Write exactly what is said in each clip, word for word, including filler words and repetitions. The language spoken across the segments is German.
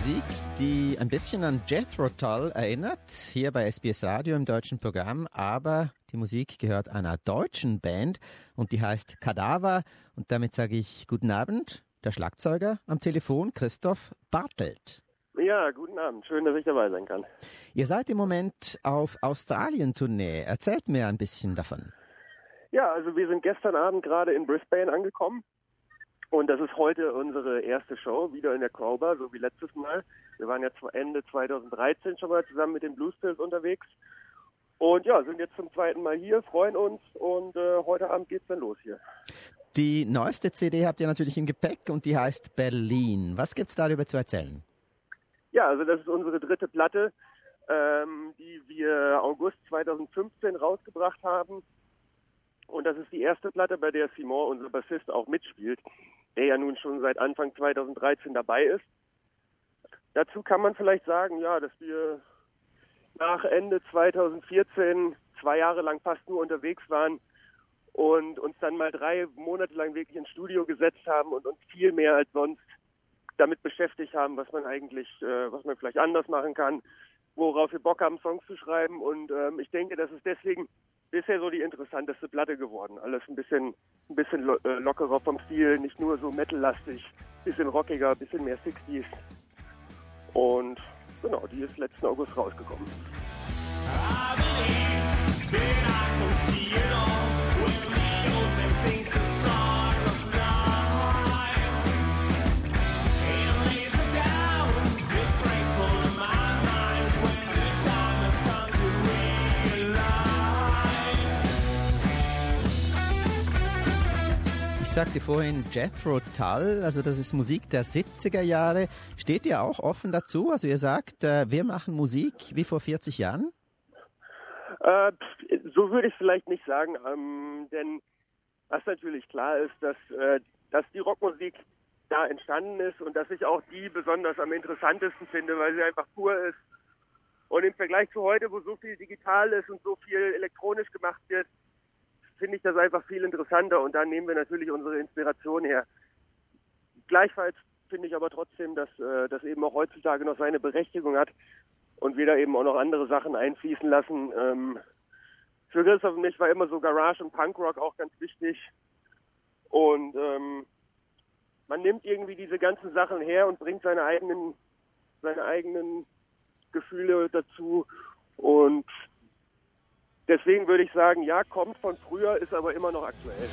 Musik, die ein bisschen an Jethro Tull erinnert, hier bei S B S Radio im deutschen Programm, aber die Musik gehört einer deutschen Band und die heißt Kadaver und damit sage ich guten Abend, der Schlagzeuger am Telefon, Christoph Bartelt. Ja, guten Abend, schön, dass ich dabei sein kann. Ihr seid im Moment auf Australien-Tournee, erzählt mir ein bisschen davon. Ja, also wir sind gestern Abend gerade in Brisbane angekommen. Und das ist heute unsere erste Show, wieder in der Crowbar, so wie letztes Mal. Wir waren ja Ende zweitausenddreizehn schon mal zusammen mit den Bluespills unterwegs. Und ja, sind jetzt zum zweiten Mal hier, freuen uns und äh, heute Abend geht's dann los hier. Die neueste C D habt ihr natürlich im Gepäck und die heißt Berlin. Was gibt's darüber zu erzählen? Ja, also das ist unsere dritte Platte, ähm, die wir August zweitausendfünfzehn rausgebracht haben. Und das ist die erste Platte, bei der Simon, unser Bassist, auch mitspielt, der ja nun schon seit Anfang zweitausenddreizehn dabei ist. Dazu kann man vielleicht sagen, ja, dass wir nach Ende zweitausendvierzehn zwei Jahre lang fast nur unterwegs waren und uns dann mal drei Monate lang wirklich ins Studio gesetzt haben und uns viel mehr als sonst damit beschäftigt haben, was man eigentlich, äh, was man vielleicht anders machen kann, worauf wir Bock haben, Songs zu schreiben. Und ähm, ich denke, das ist deswegen bisher so die interessanteste Platte geworden. Alles ein bisschen, ein bisschen lo- äh, lockerer vom Stil, nicht nur so metallastig, bisschen rockiger, bisschen mehr sechziger. Und genau, die ist letzten August rausgekommen. I believe that I can see it all when the open sings the song of life. And lays it down, disgraceful in my mind when the time has come to realize. Ich sagte vorhin Jethro Tull, also das ist Musik der siebziger Jahre. Steht ihr auch offen dazu? Also ihr sagt, äh, wir machen Musik wie vor vierzig Jahren? Äh, so würde ich vielleicht nicht sagen, ähm, denn was natürlich klar ist, dass, äh, dass die Rockmusik da entstanden ist und dass ich auch die besonders am interessantesten finde, weil sie einfach pur ist. Und im Vergleich zu heute, wo so viel digital ist und so viel elektronisch gemacht wird, finde ich das einfach viel interessanter und da nehmen wir natürlich unsere Inspiration her. Gleichfalls finde ich aber trotzdem, dass äh, das eben auch heutzutage noch seine Berechtigung hat und wir da eben auch noch andere Sachen einfließen lassen. Ähm, für Christoph und mich war immer so Garage und Punkrock auch ganz wichtig und ähm, man nimmt irgendwie diese ganzen Sachen her und bringt seine eigenen, seine eigenen Gefühle dazu und deswegen würde ich sagen, ja, kommt von früher, ist aber immer noch aktuell.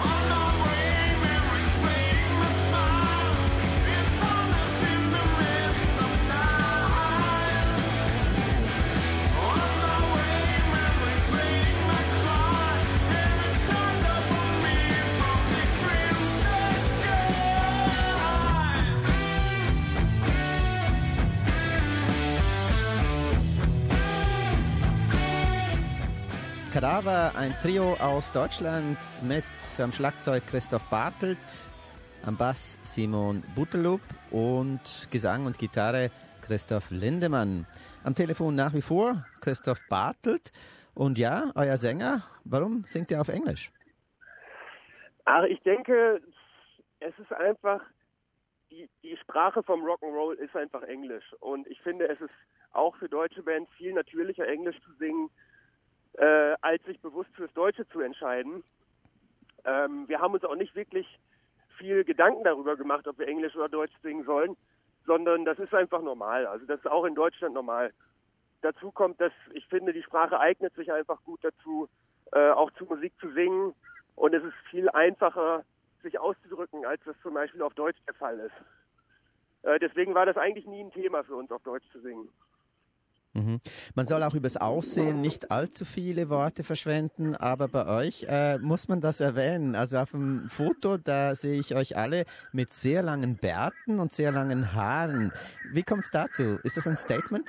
Kadaver, ein Trio aus Deutschland mit am Schlagzeug Christoph Bartelt, am Bass Simon Butterlup und Gesang und Gitarre Christoph Lindemann. Am Telefon nach wie vor Christoph Bartelt. Und ja, euer Sänger, warum singt ihr auf Englisch? Ach, ich denke, es ist einfach, die, die Sprache vom Rock'n'Roll ist einfach Englisch. Und ich finde, es ist auch für deutsche Bands viel natürlicher, Englisch zu singen, Äh, als sich bewusst fürs Deutsche zu entscheiden. Ähm, wir haben uns auch nicht wirklich viel Gedanken darüber gemacht, ob wir Englisch oder Deutsch singen sollen, sondern das ist einfach normal. Also das ist auch in Deutschland normal. Dazu kommt, dass ich finde, die Sprache eignet sich einfach gut dazu, äh, auch zu Musik zu singen. Und es ist viel einfacher, sich auszudrücken, als das zum Beispiel auf Deutsch der Fall ist. Äh, deswegen war das eigentlich nie ein Thema für uns, auf Deutsch zu singen. Mhm. Man soll auch übers Aussehen nicht allzu viele Worte verschwenden, aber bei euch äh, muss man das erwähnen. Also auf dem Foto, da sehe ich euch alle mit sehr langen Bärten und sehr langen Haaren. Wie kommt es dazu? Ist das ein Statement?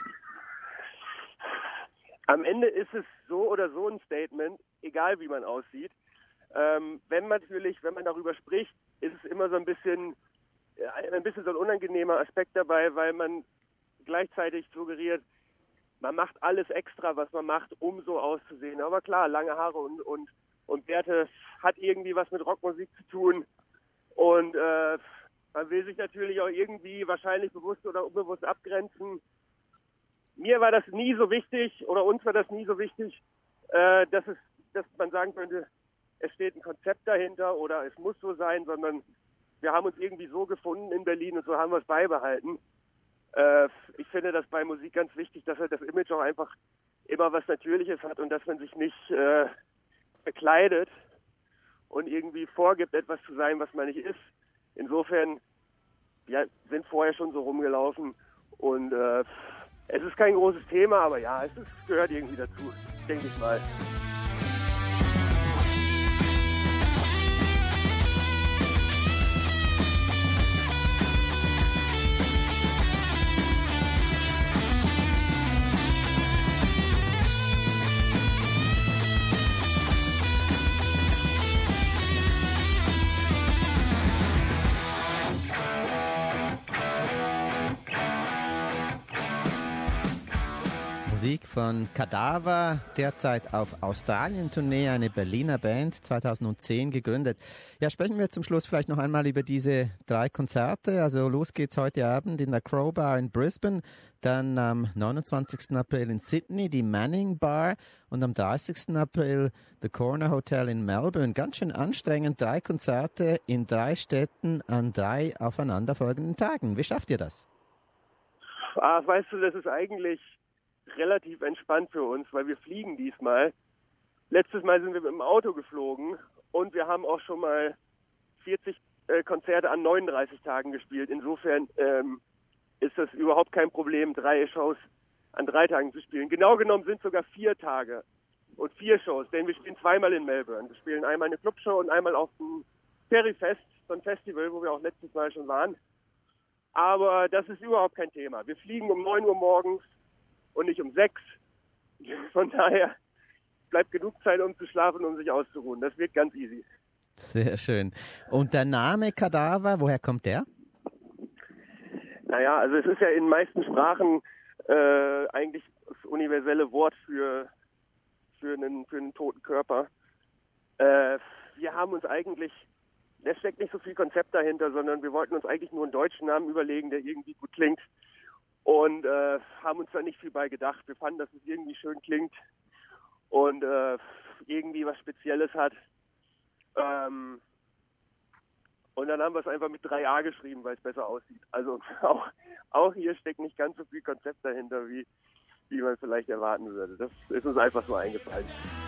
Am Ende ist es so oder so ein Statement, egal wie man aussieht. Ähm, wenn man natürlich, wenn man darüber spricht, ist es immer so ein bisschen, ein bisschen so ein unangenehmer Aspekt dabei, weil man gleichzeitig suggeriert, man macht alles extra, was man macht, um so auszusehen. Aber klar, lange Haare und, und, und Bärte hat irgendwie was mit Rockmusik zu tun. Und äh, Man will sich natürlich auch irgendwie wahrscheinlich bewusst oder unbewusst abgrenzen. Mir war das nie so wichtig oder uns war das nie so wichtig, äh, dass es, dass man sagen könnte, es steht ein Konzept dahinter oder es muss so sein, sondern wir haben uns irgendwie so gefunden in Berlin und so haben wir es beibehalten. Äh, ich finde das bei Musik ganz wichtig, dass halt das Image auch einfach immer was Natürliches hat und dass man sich nicht äh, bekleidet und irgendwie vorgibt, etwas zu sein, was man nicht ist. Insofern, ja, sind vorher schon so rumgelaufen und äh, es ist kein großes Thema, aber ja, es ist, gehört irgendwie dazu, denke ich mal. Musik von Kadaver, derzeit auf Australien-Tournee, eine Berliner Band, zweitausendzehn gegründet. Ja, sprechen wir zum Schluss vielleicht noch einmal über diese drei Konzerte. Also los geht's heute Abend in der Crow Bar in Brisbane, dann am neunundzwanzigsten April in Sydney, die Manning Bar und am dreißigsten April The Corner Hotel in Melbourne. Ganz schön anstrengend, drei Konzerte in drei Städten an drei aufeinanderfolgenden Tagen. Wie schafft ihr das? Ach, weißt du, das ist eigentlich relativ entspannt für uns, weil wir fliegen diesmal. Letztes Mal sind wir mit dem Auto geflogen und wir haben auch schon mal vierzig äh, Konzerte an neununddreißig Tagen gespielt. Insofern ähm, ist das überhaupt kein Problem, drei Shows an drei Tagen zu spielen. Genau genommen sind sogar vier Tage und vier Shows, denn wir spielen zweimal in Melbourne. Wir spielen einmal eine Clubshow und einmal auf dem Ferryfest, so ein Festival, wo wir auch letztes Mal schon waren. Aber das ist überhaupt kein Thema. Wir fliegen um neun Uhr morgens und nicht um sechs. Von daher bleibt genug Zeit, um zu schlafen und um sich auszuruhen. Das wird ganz easy. Sehr schön. Und der Name Kadaver, woher kommt der? Naja, also es ist ja in den meisten Sprachen äh, eigentlich das universelle Wort für, für, einen, für einen toten Körper. Äh, wir haben uns eigentlich, da steckt nicht so viel Konzept dahinter, sondern wir wollten uns eigentlich nur einen deutschen Namen überlegen, der irgendwie gut klingt. Und äh, haben uns da nicht viel bei gedacht. Wir fanden, dass es irgendwie schön klingt und äh, irgendwie was Spezielles hat. Ähm, und dann haben wir es einfach mit drei A geschrieben, weil es besser aussieht. Also auch, auch hier steckt nicht ganz so viel Konzept dahinter, wie, wie man vielleicht erwarten würde. Das ist uns einfach so eingefallen.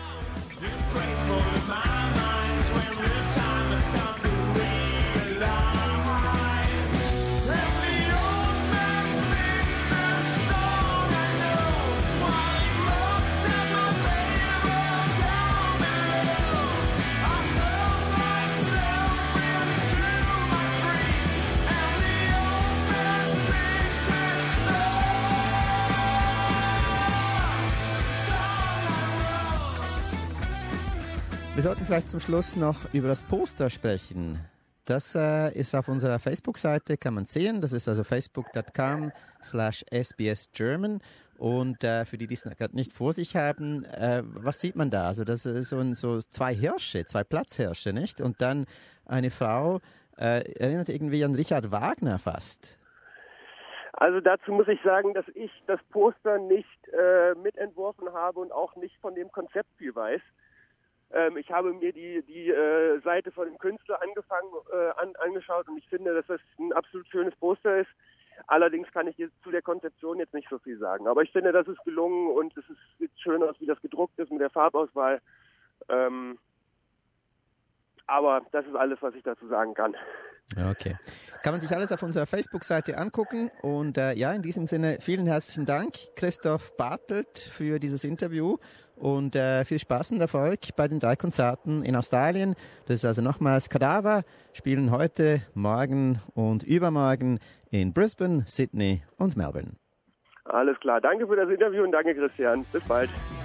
Wir sollten vielleicht zum Schluss noch über das Poster sprechen. Das äh, ist auf unserer Facebook-Seite, kann man sehen. Das ist also facebook dot com slash s b s german. Und äh, für die, die es gerade nicht vor sich haben, äh, was sieht man da? Also das ist so, ein, so zwei Hirsche, zwei Platzhirsche, nicht? Und dann eine Frau, äh, erinnert irgendwie an Richard Wagner fast. Also dazu muss ich sagen, dass ich das Poster nicht äh, mitentworfen habe und auch nicht von dem Konzept viel weiß. Ähm, ich habe mir die, die äh, Seite von dem Künstler angefangen, äh, an, angeschaut und ich finde, dass das ein absolut schönes Poster ist. Allerdings kann ich jetzt zu der Konzeption jetzt nicht so viel sagen. Aber ich finde, das ist gelungen und es ist, sieht schön aus, wie das gedruckt ist mit der Farbauswahl. Ähm, aber das ist alles, was ich dazu sagen kann. Okay. Kann man sich alles auf unserer Facebook-Seite angucken. Und äh, ja, in diesem Sinne vielen herzlichen Dank, Christoph Bartelt, für dieses Interview und äh, viel Spaß und Erfolg bei den drei Konzerten in Australien. Das ist also nochmals Kadaver, spielen heute, morgen und übermorgen in Brisbane, Sydney und Melbourne. Alles klar. Danke für das Interview und danke, Christian. Bis bald.